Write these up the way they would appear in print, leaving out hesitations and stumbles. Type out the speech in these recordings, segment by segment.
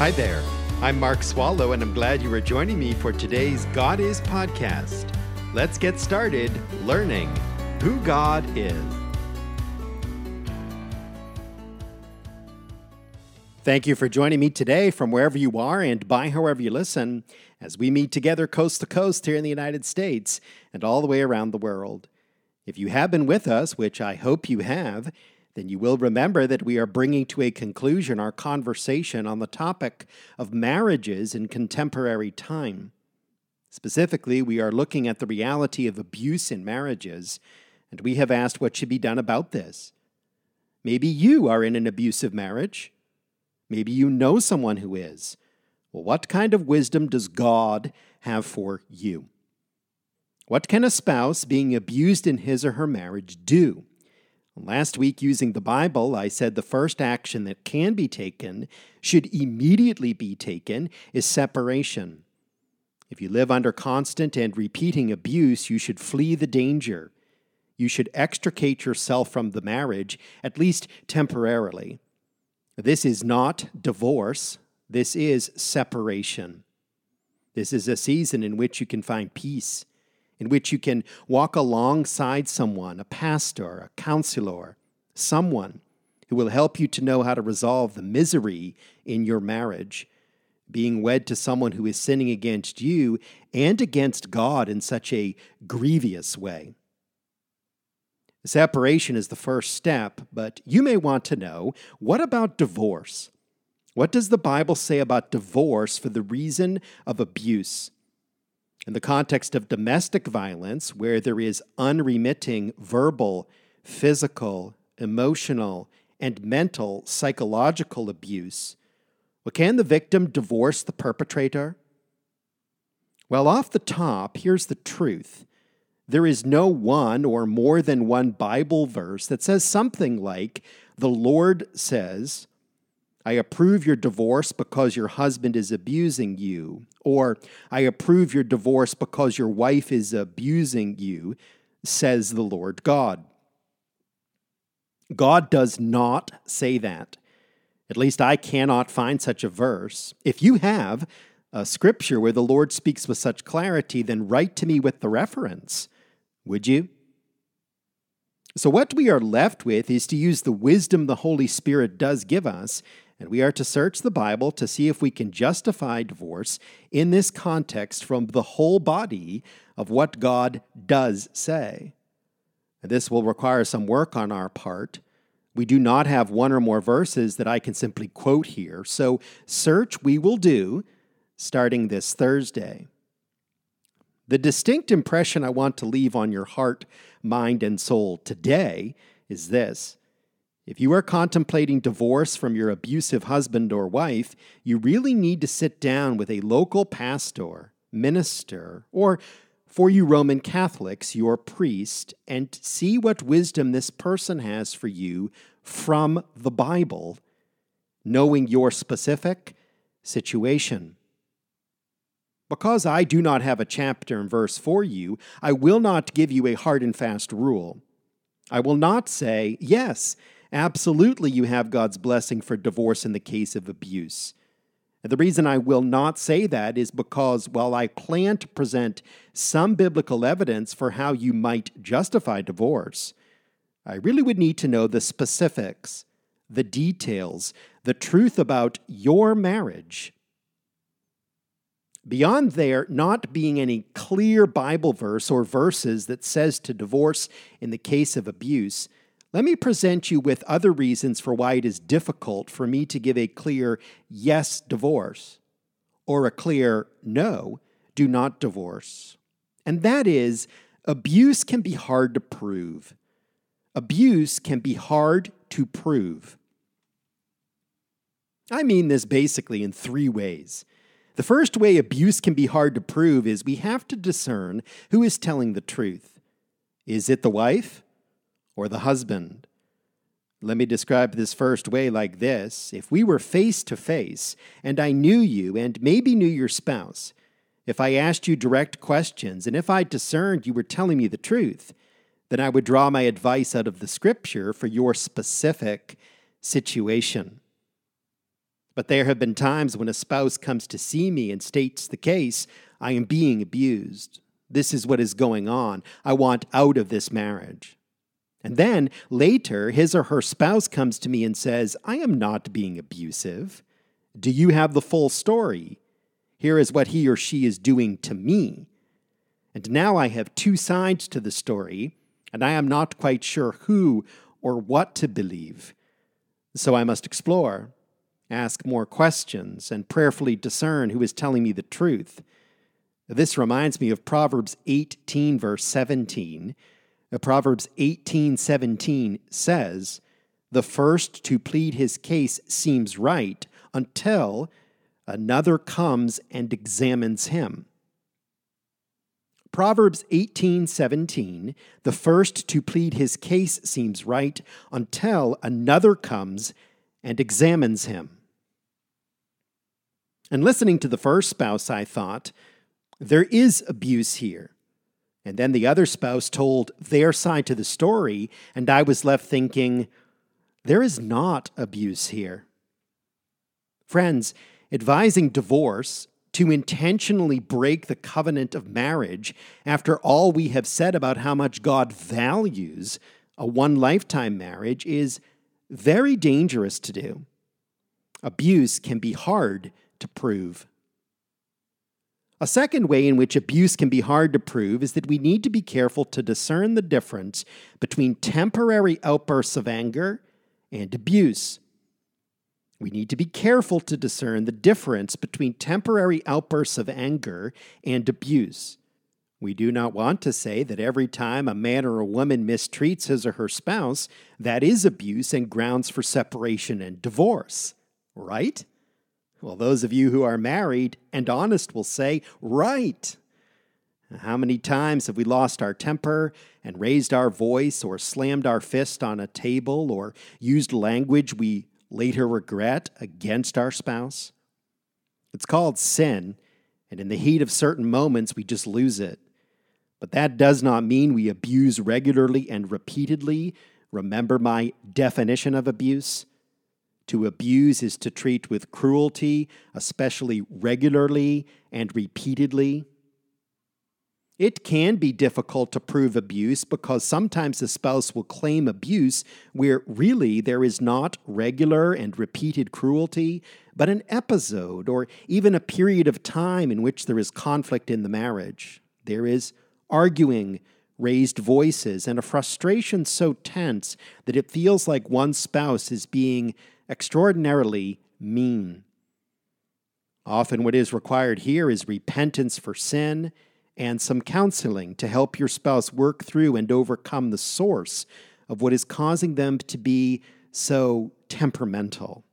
Hi there. I'm Mark Swallow, and I'm glad you are joining me for today's God Is podcast. Let's get started learning who God is. Thank you for joining me today from wherever you are and by however you listen, as we meet together coast to coast here in the United States and all the way around the world. If you have been with us, which I hope you have, then you will remember that we are bringing to a conclusion our conversation on the topic of marriages in contemporary time. Specifically, we are looking at the reality of abuse in marriages, and we have asked what should be done about this. Maybe you are in an abusive marriage. Maybe you know someone who is. Well, what kind of wisdom does God have for you? What can a spouse being abused in his or her marriage do? Last week, using the Bible, I said the first action that can be taken, should immediately be taken, is separation. If you live under constant and repeating abuse, you should flee the danger. You should extricate yourself from the marriage, at least temporarily. This is not divorce. This is separation. This is a season in which you can find peace, in which you can walk alongside someone, a pastor, a counselor, someone who will help you to know how to resolve the misery in your marriage, being wed to someone who is sinning against you and against God in such a grievous way. Separation is the first step, but you may want to know, what about divorce? What does the Bible say about divorce for the reason of abuse? In the context of domestic violence, where there is unremitting verbal, physical, emotional, and mental psychological abuse, well, can the victim divorce the perpetrator? Well, off the top, here's the truth. There is no one or more than one Bible verse that says something like, "The Lord says, I approve your divorce because your husband is abusing you," or "I approve your divorce because your wife is abusing you, says the Lord God." God does not say that. At least I cannot find such a verse. If you have a scripture where the Lord speaks with such clarity, then write to me with the reference. Would you? So what we are left with is to use the wisdom the Holy Spirit does give us, and we are to search the Bible to see if we can justify divorce in this context from the whole body of what God does say. This will require some work on our part. We do not have one or more verses that I can simply quote here, so search we will do starting this Thursday. The distinct impression I want to leave on your heart, mind, and soul today is this. If you are contemplating divorce from your abusive husband or wife, you really need to sit down with a local pastor, minister, or, for you Roman Catholics, your priest, and see what wisdom this person has for you from the Bible, knowing your specific situation. Because I do not have a chapter and verse for you, I will not give you a hard and fast rule. I will not say, yes, absolutely, you have God's blessing for divorce in the case of abuse. The reason I will not say that is because while I plan to present some biblical evidence for how you might justify divorce, I really would need to know the specifics, the details, the truth about your marriage. Beyond there not being any clear Bible verse or verses that says to divorce in the case of abuse, let me present you with other reasons for why it is difficult for me to give a clear yes, divorce, or a clear no, do not divorce. And that is, abuse can be hard to prove. Abuse can be hard to prove. I mean this basically in three ways. The first way abuse can be hard to prove is we have to discern who is telling the truth. Is it the wife or the husband? Let me describe this first way like this. If we were face to face and I knew you and maybe knew your spouse, if I asked you direct questions and if I discerned you were telling me the truth, then I would draw my advice out of the scripture for your specific situation. But there have been times when a spouse comes to see me and states the case, I am being abused. This is what is going on. I want out of this marriage. And then later, his or her spouse comes to me and says, I am not being abusive. Do you have the full story? Here is what he or she is doing to me. And now I have two sides to the story, and I am not quite sure who or what to believe. So I must explore, ask more questions, and prayerfully discern who is telling me the truth. This reminds me of Proverbs 18, verse 17. Proverbs 18:17 says, the first to plead his case seems right until another comes and examines him. Proverbs 18:17, the first to plead his case seems right until another comes and examines him. And listening to the first spouse, I thought, there is abuse here. And then the other spouse told their side to the story, and I was left thinking, there is not abuse here. Friends, advising divorce to intentionally break the covenant of marriage after all we have said about how much God values a one-lifetime marriage is very dangerous to do. Abuse can be hard to prove. A second way in which abuse can be hard to prove is that we need to be careful to discern the difference between temporary outbursts of anger and abuse. We need to be careful to discern the difference between temporary outbursts of anger and abuse. We do not want to say that every time a man or a woman mistreats his or her spouse, that is abuse and grounds for separation and divorce, right? Well, those of you who are married and honest will say, right. How many times have we lost our temper and raised our voice or slammed our fist on a table or used language we later regret against our spouse? It's called sin, and in the heat of certain moments, we just lose it. But that does not mean we abuse regularly and repeatedly. Remember my definition of abuse? To abuse is to treat with cruelty, especially regularly and repeatedly. It can be difficult to prove abuse because sometimes the spouse will claim abuse where really there is not regular and repeated cruelty, but an episode or even a period of time in which there is conflict in the marriage. There is arguing, raised voices, and a frustration so tense that it feels like one spouse is being extraordinarily mean. Often what is required here is repentance for sin and some counseling to help your spouse work through and overcome the source of what is causing them to be so temperamental.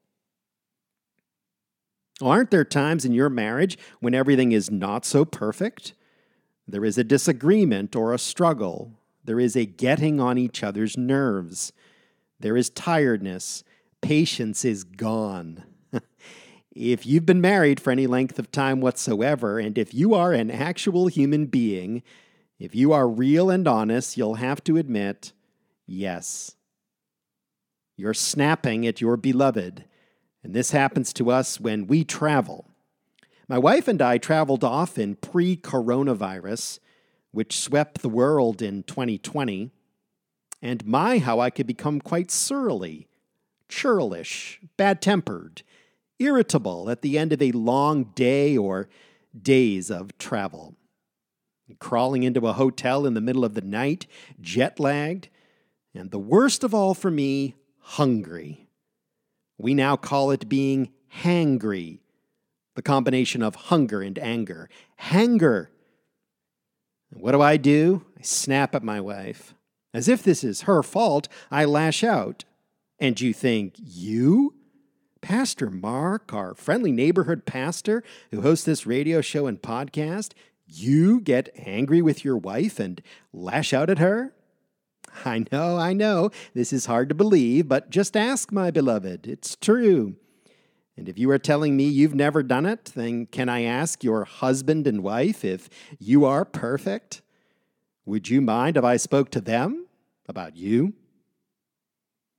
Aren't there times in your marriage when everything is not so perfect? There is a disagreement or a struggle. There is a getting on each other's nerves. There is tiredness. Patience is gone. If you've been married for any length of time whatsoever, and if you are an actual human being, if you are real and honest, you'll have to admit, yes, you're snapping at your beloved. And this happens to us when we travel. My wife and I traveled off in pre-coronavirus, which swept the world in 2020. And my, how I could become quite surly, churlish, bad-tempered, irritable at the end of a long day or days of travel. Crawling into a hotel in the middle of the night, jet-lagged, and the worst of all for me, hungry. We now call it being hangry, the combination of hunger and anger. Hanger. What do? I snap at my wife. As if this is her fault, I lash out. And you think, you? Pastor Mark, our friendly neighborhood pastor who hosts this radio show and podcast, you get angry with your wife and lash out at her? I know, this is hard to believe, but just ask, my beloved. It's true. And if you are telling me you've never done it, then can I ask your husband and wife if you are perfect? Would you mind if I spoke to them about you?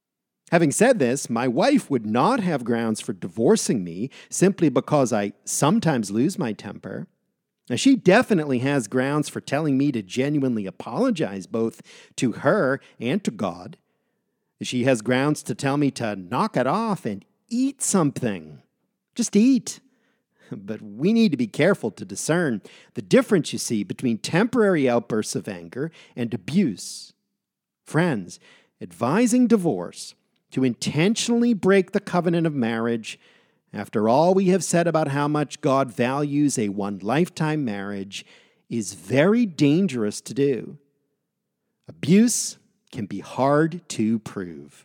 Having said this, my wife would not have grounds for divorcing me simply because I sometimes lose my temper. Now, she definitely has grounds for telling me to genuinely apologize both to her and to God. She has grounds to tell me to knock it off and eat something. Just eat. But we need to be careful to discern the difference, you see, between temporary outbursts of anger and abuse. Friends, advising divorce to intentionally break the covenant of marriage, after all we have said about how much God values a one-lifetime marriage, is very dangerous to do. Abuse can be hard to prove.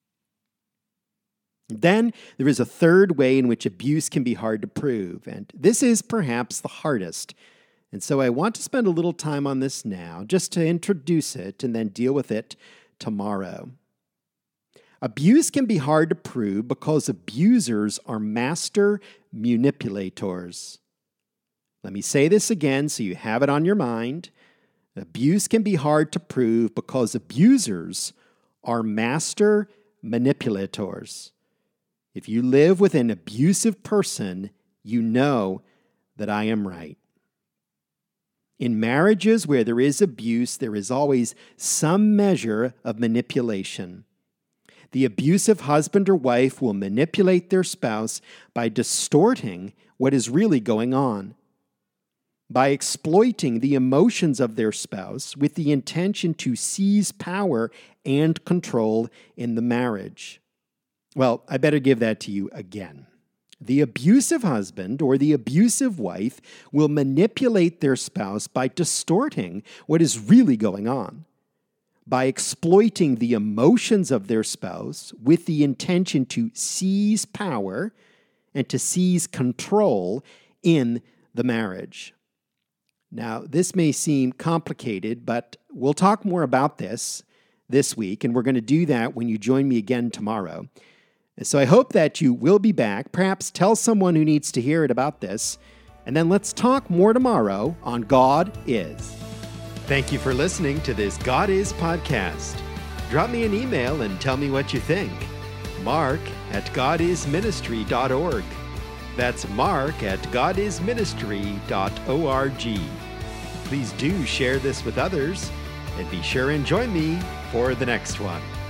Then there is a third way in which abuse can be hard to prove, and this is perhaps the hardest. And so I want to spend a little time on this now, just to introduce it and then deal with it tomorrow. Abuse can be hard to prove because abusers are master manipulators. Let me say this again so you have it on your mind. Abuse can be hard to prove because abusers are master manipulators. If you live with an abusive person, you know that I am right. In marriages where there is abuse, there is always some measure of manipulation. The abusive husband or wife will manipulate their spouse by distorting what is really going on, by exploiting the emotions of their spouse with the intention to seize power and control in the marriage. Well, I better give that to you again. The abusive husband or the abusive wife will manipulate their spouse by distorting what is really going on, by exploiting the emotions of their spouse with the intention to seize power and to seize control in the marriage. Now, this may seem complicated, but we'll talk more about this week, and we're going to do that when you join me again tomorrow. So I hope that you will be back. Perhaps tell someone who needs to hear it about this, and then let's talk more tomorrow on God Is. Thank you for listening to this God Is podcast. Drop me an email and tell me what you think. mark@godisministry.org. That's mark@godisministry.org. Please do share this with others, and be sure and join me for the next one.